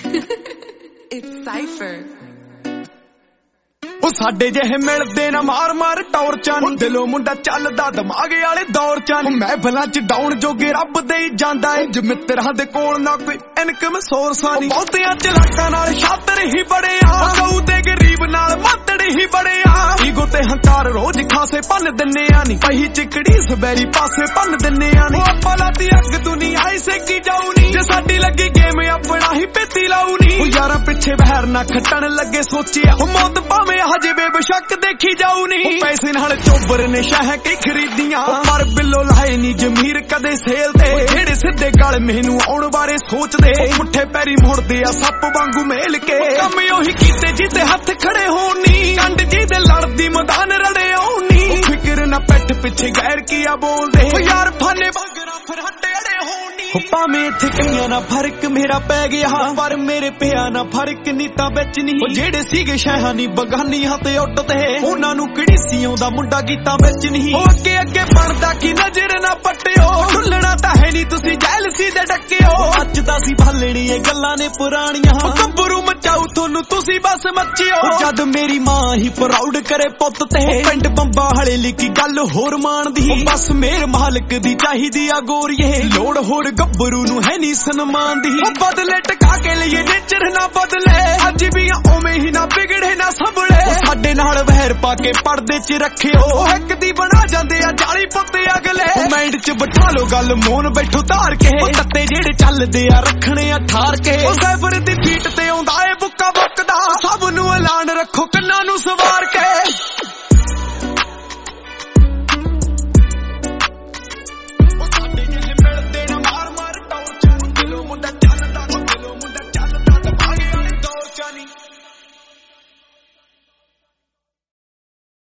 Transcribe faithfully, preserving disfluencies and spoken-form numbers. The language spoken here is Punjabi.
It's Cypher. ਉਹ ਸਾਡੇ ਜਿਹੇ ਮਿਲਦੇ ਨਾ ਮਾਰ ਮਾਰ ਟੌਰਚਾਂ ਨੀ ਦਿਲੋਂ ਮੁੰਡਾ ਚੱਲਦਾ ਦਿਮਾਗ ਵਾਲੇ ਦੌਰ ਚ ਨੀ ਮਹਿਫਲਾਂ ਚ ਡਾਉਣ ਜੋਗੇ ਰੱਬ ਦੇ ਹੀ ਜਾਂਦਾ ਏ ਜੇ ਮਿੱਤਰਾਂ ਦੇ ਕੋਲ ਨਾ ਕੋਈ ਇਨਕਮ ਸੋਰਸ ਆ ਨੀ ਬਹੁਤਿਆਂ ਚਲਾਕਾਂ ਨਾਲ ਛਾਤਰ ਹੀ ਬੜੇ ਆ ਗਊ ਦੇ ਗਰੀਬ ਨਾਲ ਮਾਤੜ ਹੀ ਬੜੇ ਆ ਈਗੋ ਤੇ ਹੰਕਾਰ ਰੋਜ਼ ਖਾਸੇ ਭੰਨ ਦਿੰਨੇ ਆ ਨੀ ਪਹੀ ਚਿਕੜੀ ਸਬੈਰੀ ਪਾਸੇ ਭੰਨ ਦਿੰਨੇ ਆ ਨੀ ਆਪਾਂ ਲਾਤੀ ਅੱਗ ਦੁਨੀਆ ਹੀ ਸੇਕੀ ਜਾਊ ਨੀ ਜੇ ਸਾਡੀ ਲੱਗੀ ਗੇਮ ਆਪਣਾ ਹੀ ਪੇਤੀ ਲਾਊ ਨੀ ਉਹ ਯਾਰਾਂ ਪਿੱਛੇ ਬਹਿਰ ਨਾ ਖੱਟਣ ਲੱਗੇ ਸੋਚਿਆ ਉਹ ਮੌਤ ਭਾਵੇਂ ਹਜੇ ਬੇਸ਼ੱਕ ਦੇਖੀ ਜਾਊ ਨੀ ਪੈਸੇ ਨਾਲ ਚੋਬਰ ਨੇ ਸ਼ਹਿ ਕੇ ਖਰੀਦੀਆਂ ਪਰ ਬਿੱਲੋ ਲਾਏ ਨੀ ਜ਼ਮੀਰ ਕਦੇ ਸੇਲ ਤੇ ਜਿਹੜੇ ਸਿੱਧੇ ਗਲ ਮੈਨੂੰ ਆਉਣ ਬਾਰੇ ਸੋਚਦੇ ਮੁੱਠੇ ਪੈਰੀ ਮੁੜਦੇ ਆ ਸੱਪ ਵਾਂਗੂ ਮੇਲ ਕੇ ਕੰਮ ਉਹੀ ਕੀਤੇ ਜਿੱਤੇ ਹੱਥ ਖੜੇ ਹੋਣ ਨੀ ਕੰਡ ਜੀ ਦੇ ਲੜਦੀ ਮੈਦਾਨ ਰੜੇ ਆਉਣ ਨੀ ਫਿਕਰ ਨਾ ਪੈਠ ਪਿੱਛੇ ਗੈਰ ਕੀਆ ਬੋਲਦੇ ਯਾਰ ਫਾਨੇ ਬਾਗਰਾ ਫਿਰ ਹੱਟੇ ਅੜੇ ਹੋਣ ਨੀ ਭਾਵੇਂ ਇੱਥੇ ਕਈਆਂ ਨਾ ਫਰਕ ਮੇਰਾ ਪੈ ਗਿਆ ਪਰ ਮੇਰੇ ਪਿਆ ਨਾ ਫਰਕ ਨੀ ਤਾਂ ਵਿੱਚ ਨਹੀਂ ਉਹ ਜਿਹੜੇ ਸੀਗੇ ਸ਼ਹਿਹਾਂ ਨੀ ਬਗਾਨੀਆਂ ਤੇ ਉੱਡਦੇ ਉਹਨਾਂ ਨੂੰ ਕਿਹੜੀ ਸੀ ਆਉਂਦਾ ਮੁੰਡਾ ਗੀਤਾਂ ਵਿੱਚ ਨਹੀਂ ਉਹ ਅੱਗੇ ਅੱਗੇ ਬਣਦਾ ਕੀ ਨਜ਼ਰ ਨਾ ਪੱਟਿਓ ਢੁੱਲਣਾ ਤਾਂ ਹੈ ਨਹੀਂ ਤੁਸੀਂ ਜੈਲਸੀ ਦੇ ਡੱਕਿਓ ਅੱਜਦਾ ਸੀ ਭਾਲਣੀ ਇਹ ਗੱਲਾਂ ਨੇ ਪੁਰਾਣੀਆਂ ਗੱਭਰੂ ਮਚਾਉ ਤੁਹਾਨੂੰ ਤੁਸੀਂ ਬਸ ਮੱਚਿਓ ਜਦ ਮੇਰੀ ਮਾਂ ਹੀ ਪ੍ਰਾਊਡ ਕਰੇ ਪੁੱਤ ਤੇ ਪਿੰਡ ਬੰਬਾ ਹਲੇ ਲਿਖੀ ਗੱਲ ਹੋਰ ਮਾਣਦੀ ਬਸ ਮੇਰ ਮਾਲਕ ਦੀ ਚਾਹੀਦੀ ਆ ਗੋਰੀਏ ਲੋੜ ਹੋਰ ਗੱਭਰੂ ਨੂੰ ਹੈ ਨਹੀਂ ਸਨਮਾਨ ਦੀ ਬਦਲੇ ਟਕਾ ਕੇ ਲਈਏ ਨੇਚਰ ਨਾ ਬਦਲੇ ਅੱਜ ਵੀ ਉਵੇਂ ਹੀ ਨਾ ਵਿਗੜੇ ਨਾ ਸੰਭਲੇ ਸਾਡੇ ਨਾਲ ਵਹਿਰ ਪਾ ਕੇ ਪਰਦੇ ਚ ਰੱਖਿਓ ਇੱਕ ਦੀ ਬਣਾ ਜਾਂਦੇ ਆ ਜਾਲੀ ਪੁੱਤੇ ਅਗਲੇ ਮਾਈਂਡ ਚ ਬਿਠਾ ਲੋ ਗੱਲ ਮੋਨ ਬੈਠੋ ਧਾਰ ਕੇ ਤੱਤੇ ਜਿਹੜੇ ਚੱਲਦੇ ਆ ਰੱਖਣੇ ਆ ਠਾਰ ਕੇ ਉਹ ਸਾਈਬਰ ਦੀ ਫੀਟ ਤੇ ਆਉਂਦਾ ਏ ਬੁੱਕਾ ਬੁੱਕਦਾ ਸਭ ਨੂੰ ਐਲਾਨ ਰੱਖੋ